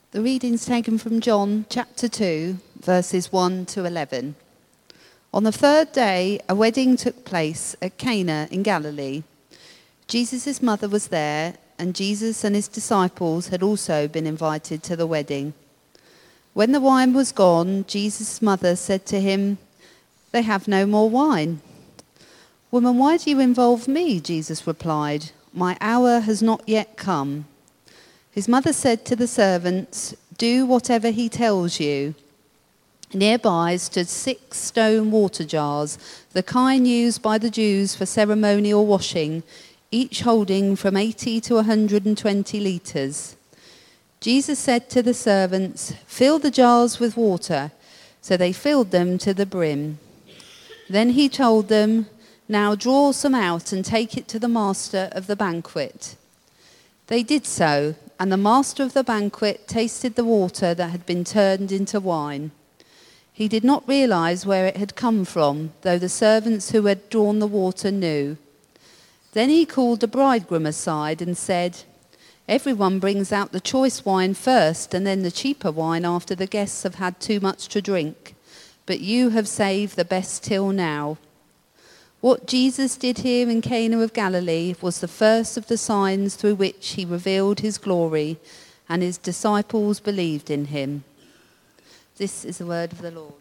The reading's taken from John chapter 2, verses 1 to 11. On the third day, a wedding took place at Cana in Galilee. Jesus' mother was there, and Jesus and his disciples had also been invited to the wedding. When the wine was gone, Jesus' mother said to him, "They have no more wine." "Woman, why do you involve me?" Jesus replied. "My hour has not yet come." His mother said to the servants, "Do whatever he tells you." Nearby stood 6 stone water jars, the kind used by the Jews for ceremonial washing, each holding from 80 to 120 litres. Jesus said to the servants, "Fill the jars with water." So they filled them to the brim. Then he told them, "Now draw some out and take it to the master of the banquet." They did so, and the master of the banquet tasted the water that had been turned into wine. He did not realize where it had come from, though the servants who had drawn the water knew. Then he called the bridegroom aside and said, "Everyone brings out the choice wine first, and then the cheaper wine after the guests have had too much to drink. But you have saved the best till now." What Jesus did here in Cana of Galilee was the first of the signs through which he revealed his glory, and his disciples believed in him. This is the word of the Lord.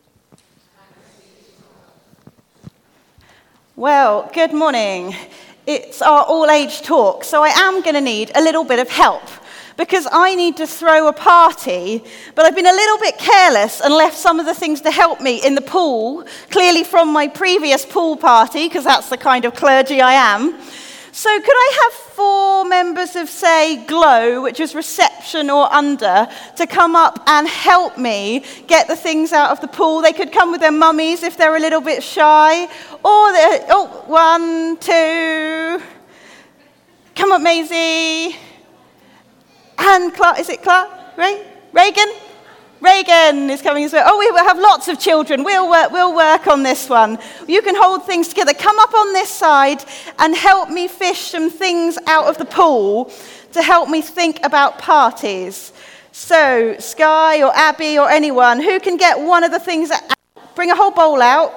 Well, good morning. It's our all-age talk, so I am going to need a little bit of help because I need to throw a party, but I've been a little bit careless and left some of the things to help me in the pool, clearly from my previous pool party, because that's the kind of clergy I am. So could I have 4 members of, say, Glow, which is reception or under, to come up and help me get the things out of the pool? They could come with their mummies if they're a little bit shy. Or, 1, 2. Come up, Maisie. And Clark, is it Clark? Reagan? Reagan is coming as well. Oh, we will have lots of children. We'll work on this one. You can hold things together. Come up on this side and help me fish some things out of the pool to help me think about parties. So, Sky or Abby or anyone, who can get one of the things out? Bring a whole bowl out.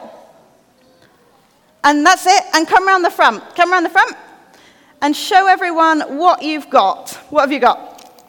And that's it. And come around the front. Come around the front and show everyone what you've got. What have you got?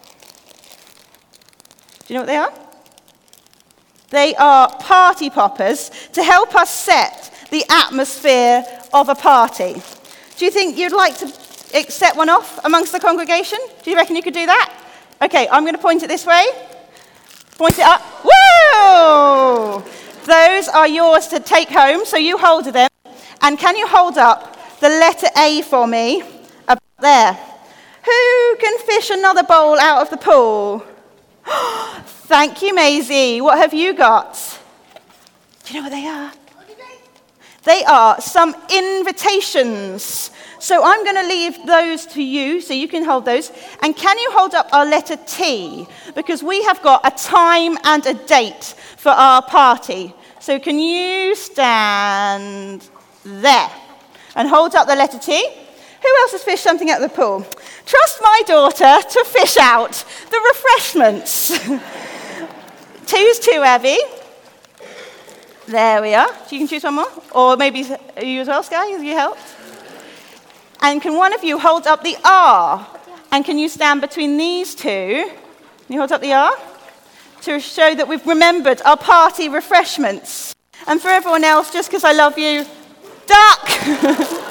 Do you know what they are? They are party poppers to help us set the atmosphere of a party. Do you think you'd like to set one off amongst the congregation? Do you reckon you could do that? Okay, I'm going to point it this way. Point it up. Woo! Those are yours to take home, so you hold them. And can you hold up the letter A for me? Up there. Who can fish another bowl out of the pool? Thank you, Maisie. What have you got? Do you know what they are? They are some invitations. So I'm going to leave those to you so you can hold those. And can you hold up our letter T? Because we have got a time and a date for our party. So can you stand there and hold up the letter T? Who else has fished something out of the pool? Trust my daughter to fish out the refreshments. 2's 2, Abby. There we are. You can choose one more. Or maybe you as well, Sky, as you help. And can one of you hold up the R? And can you stand between these two? Can you hold up the R? To show that we've remembered our party refreshments. And for everyone else, just because I love you, duck!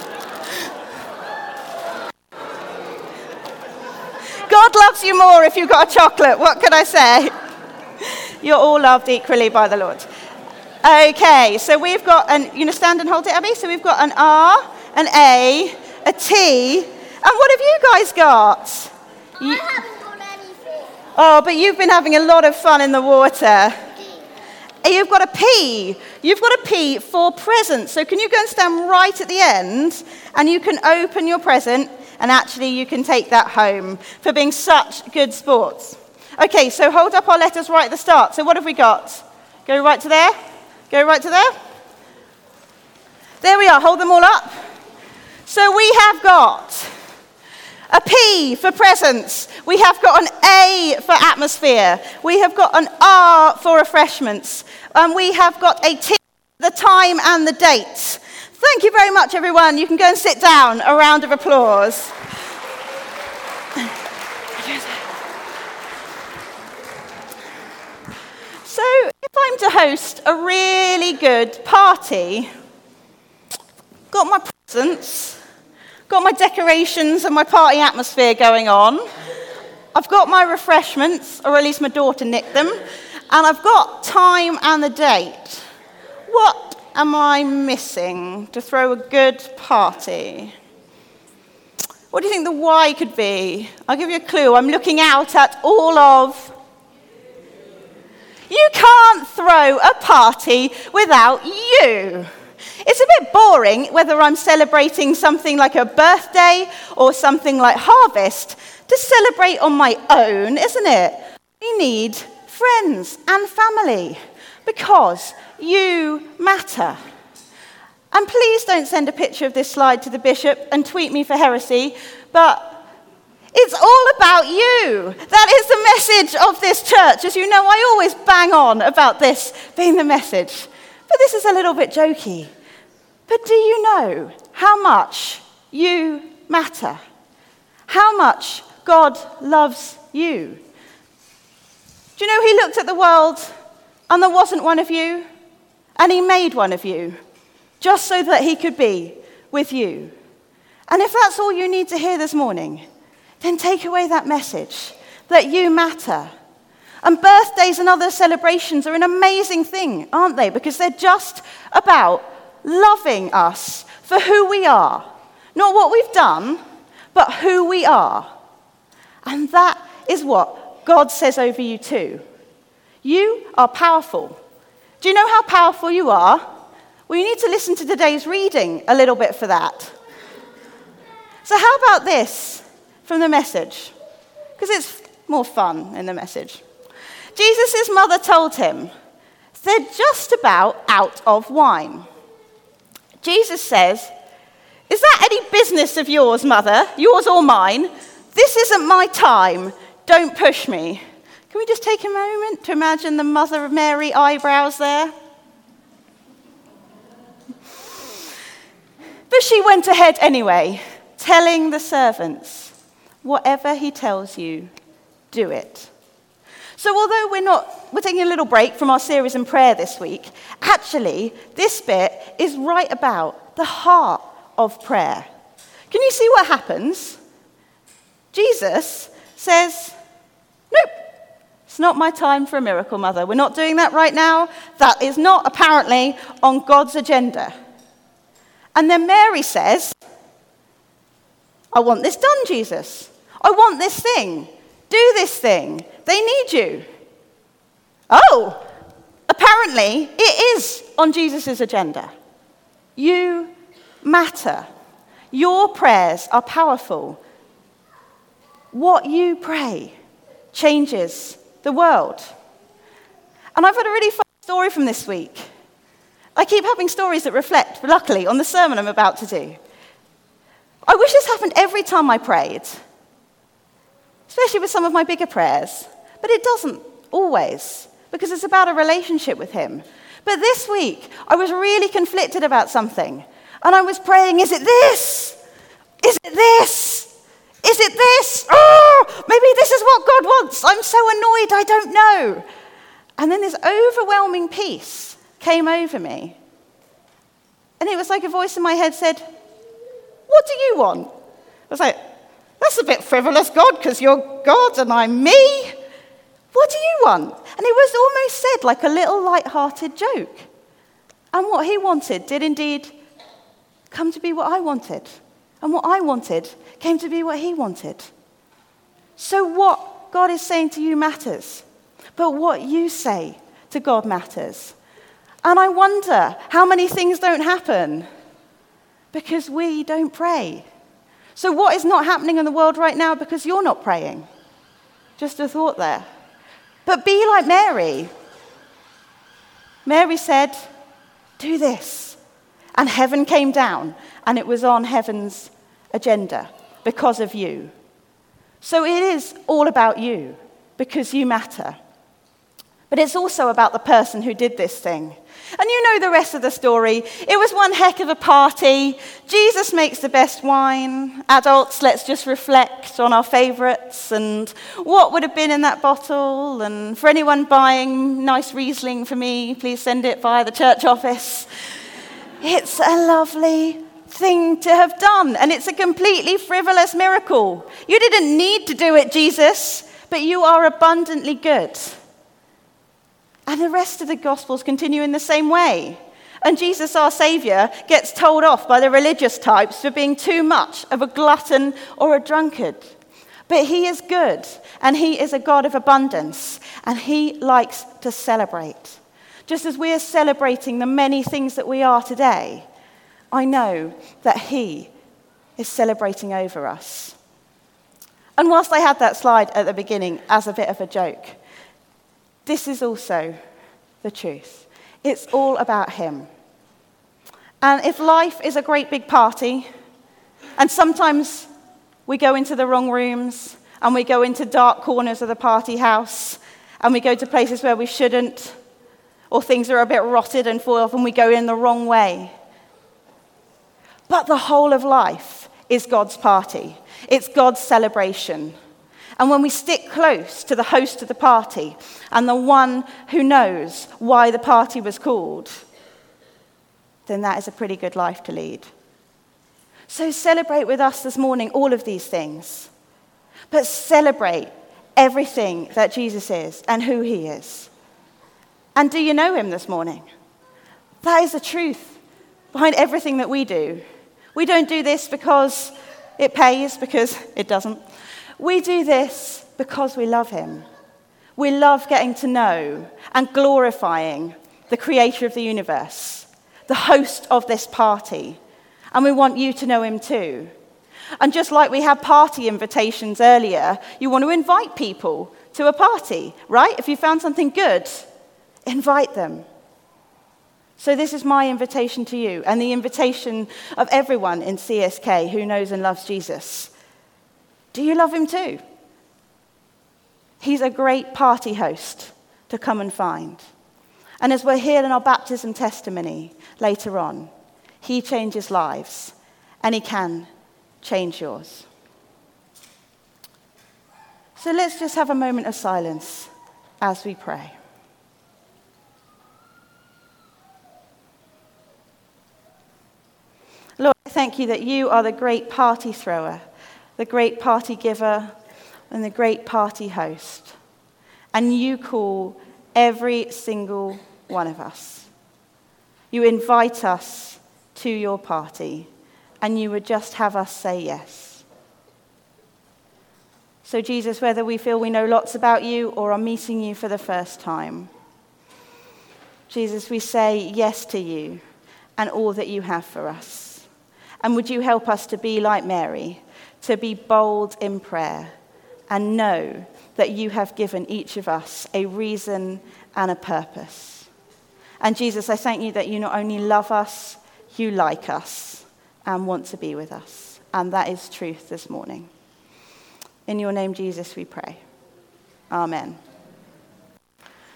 God loves you more if you've got a chocolate. What can I say? You're all loved equally by the Lord. Okay, so we've got you going to stand and hold it, Abby? So we've got an R, an A, a T, and what have you guys got? I haven't got anything. Oh, but you've been having a lot of fun in the water. You've got a P. You've got a P for present. So can you go and stand right at the end, and you can open your present, and actually you can take that home for being such good sports. Okay, so hold up our letters right at the start. So what have we got? Go right to there. Go right to there. There we are. Hold them all up. So we have got A P for presents. We have got an A for atmosphere. We have got an R for refreshments. And we have got a T, the time and the date. Thank you very much, everyone. You can go and sit down. A round of applause. So, if I'm to host a really good party, got my presents, got my decorations and my party atmosphere going on, I've got my refreshments, or at least my daughter nicked them, and I've got time and the date. What am I missing to throw a good party? What do you think the why could be? I'll give you a clue. I'm looking out at all of... You can't throw a party without you. It's a bit boring whether I'm celebrating something like a birthday or something like harvest to celebrate on my own, isn't it? We need friends and family because you matter. And please don't send a picture of this slide to the bishop and tweet me for heresy, but it's all about you. That is the message of this church. As you know, I always bang on about this being the message. But this is a little bit jokey. But do you know how much you matter? How much God loves you? Do you know he looked at the world and there wasn't one of you? And he made one of you just so that he could be with you. And if that's all you need to hear this morning, then take away that message that you matter. And birthdays and other celebrations are an amazing thing, aren't they? Because they're just about loving us for who we are. Not what we've done, but who we are. And that is what God says over you too. You are powerful. Do you know how powerful you are? Well, you need to listen to today's reading a little bit for that. So how about this from the message? Because it's more fun in the message. Jesus' mother told him, they're just about out of wine. Jesus says, is that any business of yours, mother? Yours or mine? This isn't my time. Don't push me. Can we just take a moment to imagine the Mother of Mary eyebrows there? But she went ahead anyway, telling the servants, whatever he tells you, do it. So although we're taking a little break from our series in prayer this week, actually, this bit is right about the heart of prayer. Can you see what happens? Jesus says, nope, it's not my time for a miracle, mother. We're not doing that right now. That is not apparently on God's agenda. And then Mary says, I want this done, Jesus. I want this thing. Do this thing. They need you. Oh, apparently it is on Jesus' agenda. You matter. Your prayers are powerful. What you pray changes the world. And I've got a really fun story from this week. I keep having stories that reflect, luckily, on the sermon I'm about to do. I wish this happened every time I prayed, especially with some of my bigger prayers. But it doesn't always, because it's about a relationship with him. But this week, I was really conflicted about something. And I was praying, is it this? Is it this? Is it this? Oh, maybe this is what God wants. I'm so annoyed, I don't know. And then this overwhelming peace came over me. And it was like a voice in my head said, what do you want? I was like, that's a bit frivolous, God, because you're God and I'm me. What do you want? And it was almost said like a little light-hearted joke. And what he wanted did indeed come to be what I wanted. And what I wanted came to be what he wanted. So what God is saying to you matters. But what you say to God matters. And I wonder how many things don't happen because we don't pray. So what is not happening in the world right now because you're not praying? Just a thought there. But be like Mary. Mary said, do this. And heaven came down, and it was on heaven's agenda because of you. So it is all about you, because you matter. But it's also about the person who did this thing. And you know the rest of the story. It was one heck of a party. Jesus makes the best wine. Adults, let's just reflect on our favourites and what would have been in that bottle. And for anyone buying nice Riesling for me, please send it via the church office. It's a lovely thing to have done. And it's a completely frivolous miracle. You didn't need to do it, Jesus, but you are abundantly good. And the rest of the Gospels continue in the same way. And Jesus, our Saviour, gets told off by the religious types for being too much of a glutton or a drunkard. But he is good, and he is a God of abundance, and he likes to celebrate. Just as we are celebrating the many things that we are today, I know that he is celebrating over us. And whilst I had that slide at the beginning as a bit of a joke, this is also the truth. It's all about him. And if life is a great big party, and sometimes we go into the wrong rooms, and we go into dark corners of the party house, and we go to places where we shouldn't, or things are a bit rotted and full of, and we go in the wrong way. But the whole of life is God's party. It's God's celebration. And when we stick close to the host of the party and the one who knows why the party was called, then that is a pretty good life to lead. So celebrate with us this morning all of these things. But celebrate everything that Jesus is and who he is. And do you know him this morning? That is the truth behind everything that we do. We don't do this because it pays, because it doesn't. We do this because we love him. We love getting to know and glorifying the creator of the universe, the host of this party. And we want you to know him too. And just like we had party invitations earlier, you want to invite people to a party, right? If you found something good, invite them. So this is my invitation to you, and the invitation of everyone in CSK who knows and loves Jesus. Do you love him too? He's a great party host to come and find. And as we'll hear in our baptism testimony later on, he changes lives, and he can change yours. So let's just have a moment of silence as we pray. Lord, I thank you that you are the great party thrower, the great party giver, and the great party host. And you call every single one of us. You invite us to your party, and you would just have us say yes. So Jesus, whether we feel we know lots about you or are meeting you for the first time, Jesus, we say yes to you and all that you have for us. And would you help us to be like Mary, to be bold in prayer, and know that you have given each of us a reason and a purpose. And Jesus, I thank you that you not only love us, you like us and want to be with us. And that is truth this morning. In your name, Jesus, we pray. Amen.